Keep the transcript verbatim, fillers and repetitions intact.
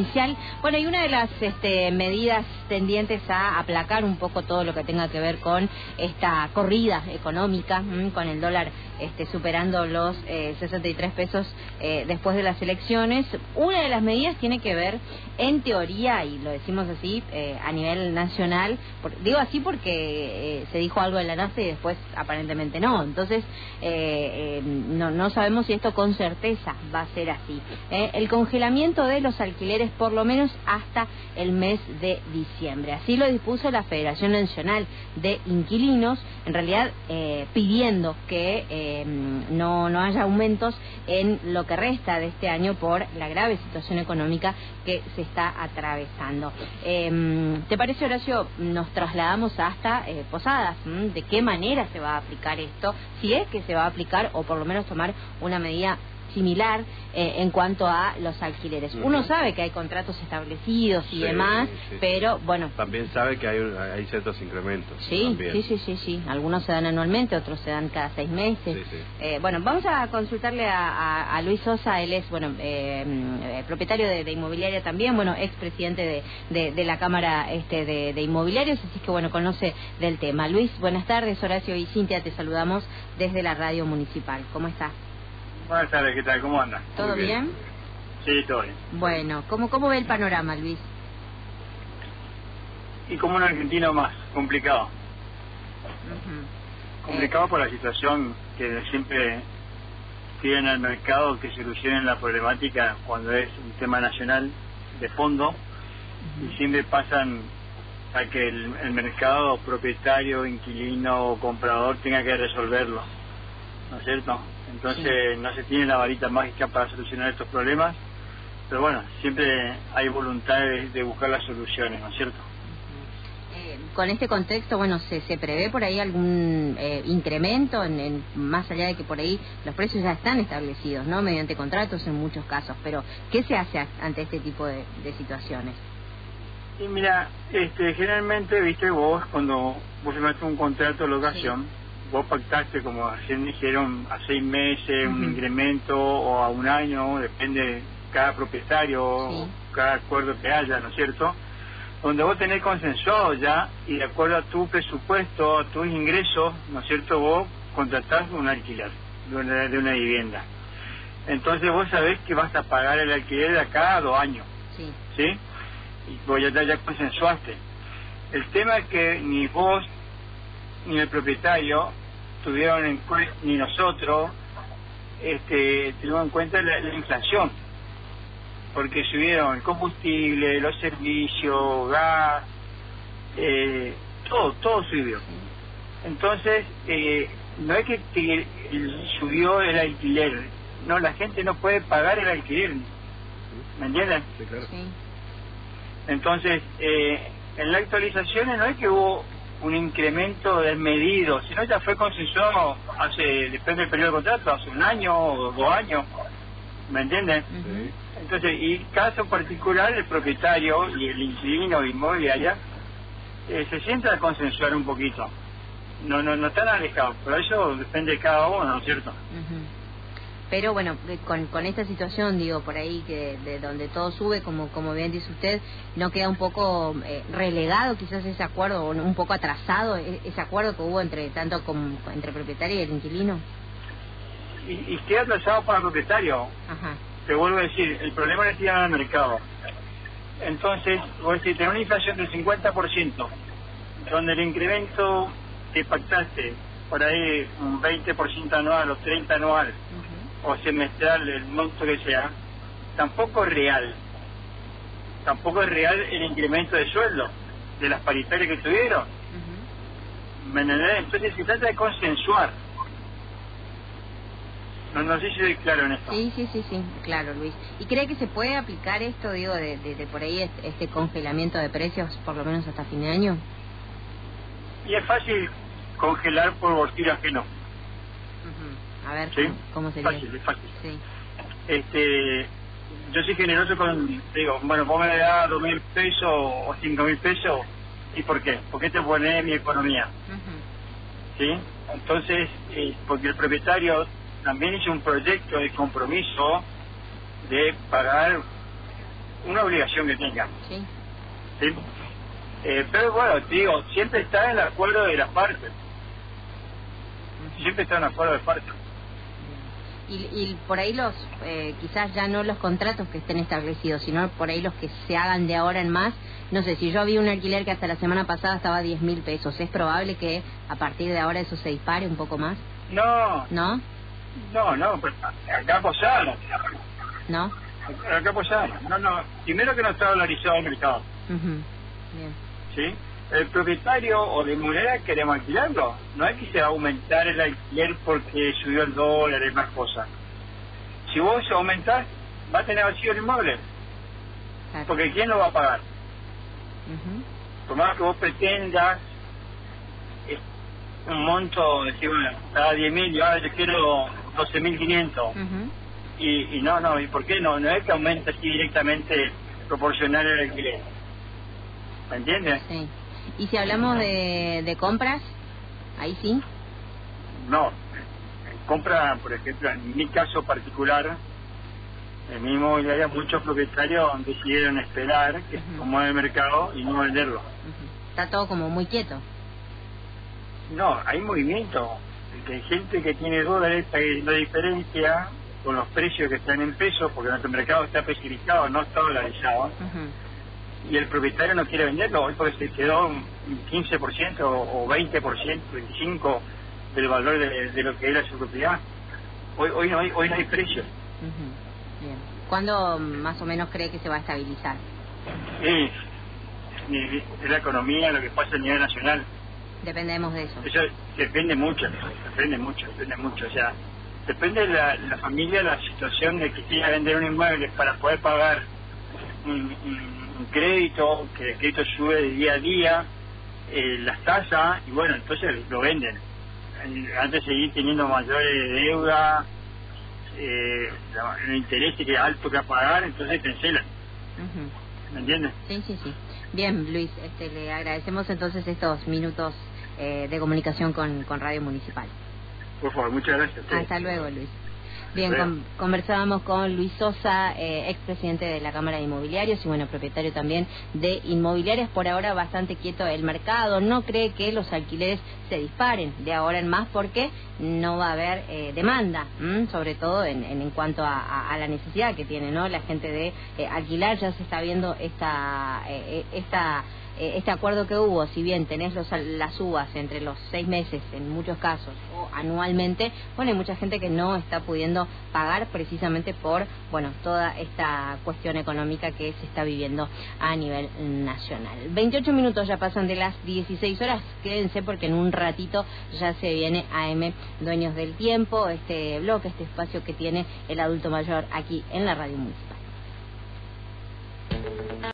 provincial. Bueno, y una de las este, medidas tendientes a aplacar un poco todo lo que tenga que ver con esta corrida económica, mmm, con el dólar este, superando los eh, sesenta y tres pesos eh, después de las elecciones. Una de las medidas tiene que ver, en teoría, y lo decimos así, eh, a nivel nacional, por, digo así porque eh, se dijo algo en la NASA y después aparentemente no, entonces eh, eh, no, no sabemos si esto con certeza va a ser así. Eh, el congelamiento de los alquileres por lo menos hasta el mes de diciembre, así lo dispuso la Federación Nacional de Inquilinos, en realidad eh, pidiendo que eh, no, no haya aumentos en lo que resta de este año por la grave situación económica que se está atravesando. Eh, ¿Te parece, Horacio? Nos trasladamos hasta eh, Posadas. ¿Mm? ¿De qué manera se va a aplicar esto? Si es que se va a aplicar, o por lo menos tomar una medida similar eh, en cuanto a los alquileres. Uh-huh. Uno sabe que hay contratos establecidos y sí, demás, sí. pero bueno... También sabe que hay, hay ciertos incrementos. Sí, también. sí, sí, sí, sí. Algunos se dan anualmente, otros se dan cada seis meses. Sí, sí. Eh, bueno, vamos a consultarle a, a, a Luis Sosa, él es, bueno, eh, eh, propietario de, de inmobiliaria también, bueno, expresidente de, de, de la Cámara este, de, de Inmobiliarios, así que, bueno, conoce del tema. Luis, buenas tardes, Horacio y Cintia, te saludamos desde la radio municipal. ¿Cómo estás? Buenas tardes, ¿qué tal? ¿Cómo anda? ¿Todo bien? bien? Sí, todo bien. Bueno, ¿cómo, cómo ve el panorama, Luis? Y como un argentino más, complicado. Uh-huh. Complicado eh. por la situación que siempre piden al mercado que solucionen la problemática cuando es un tema nacional de fondo, uh-huh. y siempre pasan a que el, el mercado propietario, inquilino o comprador tenga que resolverlo, ¿no es cierto? Entonces sí. no se tiene la varita mágica para solucionar estos problemas, pero bueno, siempre hay voluntad de, de buscar las soluciones, ¿no es cierto? Eh, con este contexto, bueno, ¿se, se prevé por ahí algún eh, incremento, en, en, más allá de que por ahí los precios ya están establecidos, ¿no? Mediante contratos en muchos casos, pero ¿qué se hace ante este tipo de, de situaciones? Y mira, este, generalmente, viste, vos cuando vos firmaste un contrato de locación, sí. vos pactaste, como recién dijeron, a seis meses, uh-huh. un incremento, o a un año, depende de cada propietario, sí. cada acuerdo que haya, ¿no es cierto? Donde vos tenés consensuado ya, y de acuerdo a tu presupuesto, a tus ingresos, ¿no es cierto? Vos contratás un alquiler de una, de una vivienda. Entonces vos sabés que vas a pagar el alquiler de acá a dos años, ¿sí? ¿Sí? Y vos ya, ya consensuaste. El tema es que ni vos ni el propietario tuvieron en cuenta, ni nosotros este, tuvimos en cuenta la, la inflación, porque subieron el combustible, los servicios, gas, eh, todo, todo subió. Entonces, eh, no es que te, subió el alquiler, no, la gente no puede pagar el alquiler, ¿me entienden? Sí, claro. Sí. Entonces, eh, en las actualizaciones no es que hubo un incremento desmedido, sino ya fue consensuado hace, depende del periodo de contrato, hace un año o dos años, ¿me entienden? Uh-huh. Entonces, y caso particular, el propietario y el inquilino de inmobiliaria eh, se sientan a consensuar un poquito, no no no están alejados, pero eso depende de cada uno, ¿no es cierto? Uh-huh. Pero bueno, con, con esta situación, digo, por ahí, que de donde todo sube, como como bien dice usted, ¿no queda un poco eh, relegado quizás ese acuerdo, o un poco atrasado ese acuerdo que hubo entre tanto con, entre el propietario y el inquilino? Y, y queda atrasado para el propietario. Ajá. Te vuelvo a decir, el problema es que llegan al mercado. Entonces, vos decís, tenés una inflación del cincuenta por ciento, donde el incremento que pactaste, por ahí un veinte por ciento anual o treinta por ciento anual, uh-huh. o semestral, el monto que sea, tampoco es real. Tampoco es real el incremento de sueldo de las paritarias que tuvieron. Uh-huh. ¿Me entendés? Entonces se trata de consensuar. No, no sé si soy claro en esto. Sí, sí, sí, sí, claro, Luis. ¿Y cree que se puede aplicar esto, digo, de, de, de por ahí este, este congelamiento de precios, por lo menos hasta fin de año? Y es fácil congelar por bolsillo ajeno. Uh-huh. A ver, ¿sí? ¿cómo, cómo sería? Fácil, es fácil. Sí. Este, yo soy generoso con, digo, bueno, vos me das dos mil pesos o cinco mil pesos, ¿y por qué? ¿Por qué te pones mi economía? Uh-huh. ¿Sí? Entonces, eh, porque el propietario también hizo un proyecto de compromiso de pagar una obligación que tenga. Sí. ¿Sí? Eh, pero bueno, te digo, siempre está en el acuerdo de las partes. Siempre está en el acuerdo de partes. Y, y por ahí los, eh, quizás ya no los contratos que estén establecidos, sino por ahí los que se hagan de ahora en más. No sé, si yo vi un alquiler que hasta la semana pasada estaba a diez mil pesos, ¿es probable que a partir de ahora eso se dispare un poco más? No. ¿No? No, no, pero acá posamos. ¿No? Acá posamos. No, no. Primero que no está dolarizado el mercado. Uh-huh. Bien. ¿Sí? El propietario o de inmobiliaria queremos alquilarlo. No es que se va a aumentar el alquiler porque subió el dólar y más cosas. Si vos aumentás, va a tener vacío el inmueble. Claro. Porque ¿quién lo va a pagar? Uh-huh. Por más que vos pretendas eh, un monto, decir, bueno, cada diez mil, yo, yo quiero doce mil quinientos. Uh-huh. Y, y no, no, ¿y por qué no? No es que aumente así directamente proporcional el alquiler. ¿Me entiendes? Sí. ¿Y si hablamos de, de compras? Ahí sí. No. Compra, por ejemplo, en mi caso particular, en mi inmobiliaria, muchos propietarios decidieron esperar que uh-huh. se mueva el mercado y no venderlo. Uh-huh. Está todo como muy quieto. No, hay movimiento. Hay gente que tiene dólares, hay la diferencia con los precios que están en pesos, porque nuestro mercado está especificado, no está dolarizado. Uh-huh. Y el propietario no quiere venderlo hoy porque se quedó un quince por ciento o veinte por ciento, veinticinco por ciento del valor de, de lo que era su propiedad. Hoy hoy no hay, hoy no hay precio. Uh-huh. Bien. ¿Cuándo más o menos cree que se va a estabilizar? Es, es la economía, lo que pasa a nivel nacional. Dependemos de eso. Eso depende mucho, depende mucho, depende mucho. O sea, depende de la, la familia, la situación de que quiera vender un inmueble para poder pagar un, un, un crédito, que el crédito sube de día a día, eh, las tasas, y bueno, entonces lo venden. Antes de seguir teniendo mayores deuda, eh, el interés que es alto que a pagar, entonces cancelan. Uh-huh. ¿Me entiendes? Sí, sí, sí. Bien, Luis, este, le agradecemos entonces estos minutos eh, de comunicación con, con Radio Municipal. Por favor, muchas gracias. Hasta luego, Luis. Bien, con, conversábamos con Luis Sosa, eh, expresidente de la Cámara de Inmobiliarios y bueno, propietario también de inmobiliarias. Por ahora bastante quieto el mercado, no cree que los alquileres se disparen de ahora en más porque no va a haber eh, demanda, ¿m? sobre todo en, en, en cuanto a, a, a la necesidad que tiene, ¿no? La gente de eh, alquilar. Ya se está viendo esta eh, esta este acuerdo que hubo, si bien tenés los, las uvas entre los seis meses en muchos casos o anualmente, bueno, hay mucha gente que no está pudiendo pagar precisamente por, bueno, toda esta cuestión económica que se está viviendo a nivel nacional. veintiocho minutos ya pasan de las dieciséis horas, quédense porque en un ratito ya se viene A M Dueños del Tiempo, este bloque, este espacio que tiene el adulto mayor aquí en la Radio Municipal.